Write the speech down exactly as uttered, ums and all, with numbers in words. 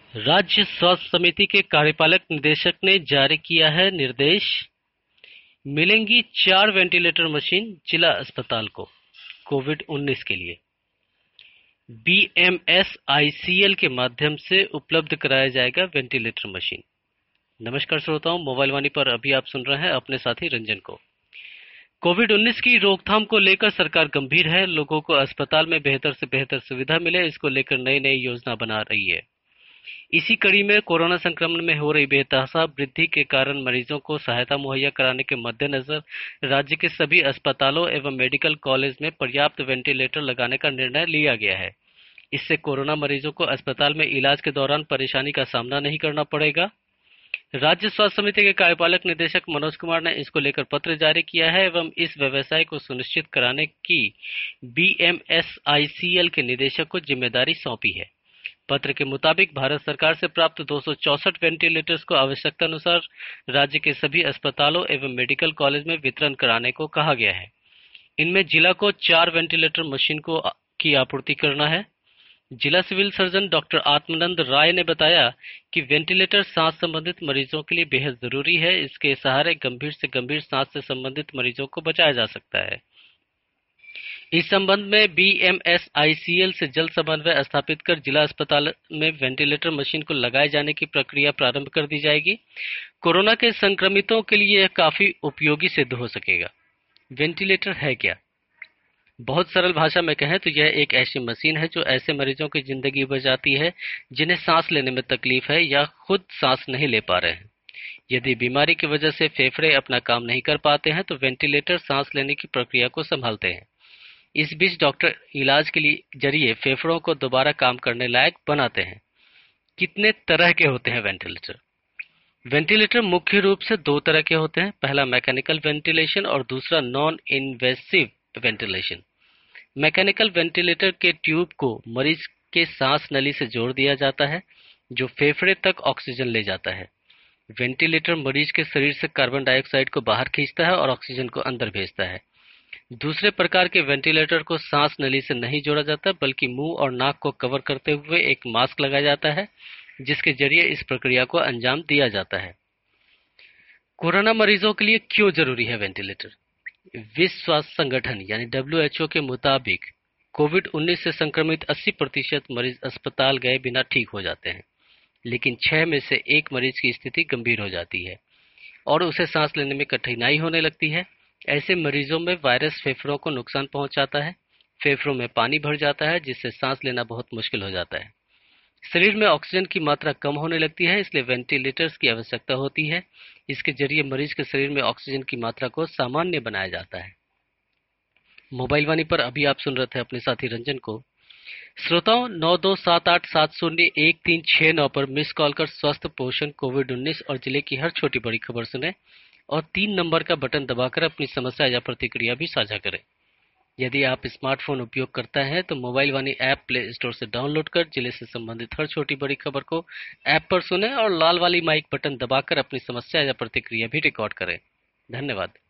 राज्य स्वास्थ्य समिति के कार्यपालक निदेशक ने जारी किया है निर्देश। मिलेंगी चार वेंटिलेटर मशीन जिला अस्पताल को कोविड उन्नीस के लिए। बीएमएसआईसीएल के माध्यम से उपलब्ध कराया जाएगा वेंटिलेटर मशीन। नमस्कार श्रोताओं, मोबाइल वाणी पर अभी आप सुन रहे हैं अपने साथी रंजन को। कोविड उन्नीस की रोकथाम को लेकर सरकार गंभीर है। लोगों को अस्पताल में बेहतर से बेहतर सुविधा मिले, इसको लेकर नई नई योजना बना रही है। इसी कड़ी में कोरोना संक्रमण में हो रही बेतहाशा वृद्धि के कारण मरीजों को सहायता मुहैया कराने के मद्देनजर राज्य के सभी अस्पतालों एवं मेडिकल कॉलेज में पर्याप्त वेंटिलेटर लगाने का निर्णय लिया गया है। इससे कोरोना मरीजों को अस्पताल में इलाज के दौरान परेशानी का सामना नहीं करना पड़ेगा। राज्य स्वास्थ्य समिति के कार्यपालक निदेशक मनोज कुमार ने इसको लेकर पत्र जारी किया है एवं इस व्यवसाय को सुनिश्चित कराने की बीएमएसआईसीएल के निदेशक को जिम्मेदारी सौंपी है। पत्र के मुताबिक भारत सरकार से प्राप्त दो सौ चौसठ वेंटिलेटर्स को आवश्यकता अनुसार राज्य के सभी अस्पतालों एवं मेडिकल कॉलेज में वितरण कराने को कहा गया है। इनमें जिला को चार वेंटिलेटर मशीन को की आपूर्ति करना है। जिला civil surgeon doctor Atmanand Rai ने बताया कि वेंटिलेटर सांस संबंधित मरीजों के लिए बेहद जरूरी है। इसके सहारे गंभीर से गंभीर सांस से संबंधित मरीजों को बचाया जा सकता है। इस संबंध में बीएमएसआईसीएल से जल्द समन्वय स्थापित कर जिला अस्पताल में वेंटिलेटर मशीन को लगाए जाने की प्रक्रिया प्रारंभ कर दी जाएगी। कोरोना के संक्रमितों के लिए यह काफी उपयोगी सिद्ध हो सकेगा। वेंटिलेटर है क्या? बहुत सरल भाषा में कहें तो यह एक ऐसी मशीन है जो ऐसे मरीजों की जिंदगी बचाती है जिन्हें सांस लेने में तकलीफ है या खुद सांस नहीं ले पा रहे हैं। यदि बीमारी की वजह से फेफड़े अपना काम नहीं कर पाते हैं तो वेंटिलेटर सांस लेने की प्रक्रिया को संभालते हैं। इस बीच डॉक्टर इलाज के लिए जरिए फेफड़ों को दोबारा काम करने लायक बनाते हैं। कितने तरह के होते हैं वेंटिलेटर? वेंटिलेटर मुख्य रूप से दो तरह के होते हैं। पहला मैकेनिकल वेंटिलेशन और दूसरा non invasive ventilation. Mechanical ventilator के ट्यूब को मरीज के सांस नली से जोड़ दिया जाता है जो फेफड़े तक ऑक्सीजन ले जाता है। वेंटिलेटर मरीज के शरीर से कार्बन डाइऑक्साइड को बाहर खींचता है और ऑक्सीजन को अंदर भेजता है। दूसरे प्रकार के वेंटिलेटर को सांस नली से नहीं जोड़ा जाता बल्कि मुंह और नाक को कवर करते हुए एक मास्क लगाया जाता है जिसके जरिए इस प्रक्रिया को अंजाम दिया जाता है। कोरोना मरीजों के लिए क्यों जरूरी है वेंटिलेटर? विश्व स्वास्थ्य संगठन यानी डब्ल्यू एच ओ के मुताबिक कोविड उन्नीस से संक्रमित अस्सी प्रतिशत मरीज अस्पताल गए बिना ठीक हो जाते हैं, लेकिन छह में से एक मरीज की स्थिति गंभीर हो जाती है और उसे सांस लेने में कठिनाई होने लगती है। ऐसे मरीजों में वायरस फेफड़ों को नुकसान पहुंचाता है, फेफड़ों में पानी भर जाता है जिससे सांस लेना बहुत मुश्किल हो जाता है। शरीर में ऑक्सीजन की मात्रा कम होने लगती है, इसलिए वेंटिलेटर्स की आवश्यकता होती है। इसके जरिए मरीज के शरीर में ऑक्सीजन की मात्रा को सामान्य बनाया जाता है। मोबाइल वाणी पर अभी आप सुन रहे थे अपने साथी रंजन को। श्रोताओं, नौ दो सात आठ सात शून्य एक तीन छह नौ पर मिस कॉल कर स्वास्थ्य, पोषण, कोविड उन्नीस और जिले की हर छोटी बड़ी खबर सुने और तीन नंबर का बटन दबाकर अपनी समस्या या प्रतिक्रिया भी साझा करें। यदि आप स्मार्टफोन उपयोग करता है तो mobile Vaani app play store से डाउनलोड कर जिले से संबंधित हर छोटी बड़ी खबर को ऐप पर सुने और लाल वाली माइक बटन दबाकर अपनी समस्या या प्रतिक्रिया भी रिकॉर्ड करें। धन्यवाद।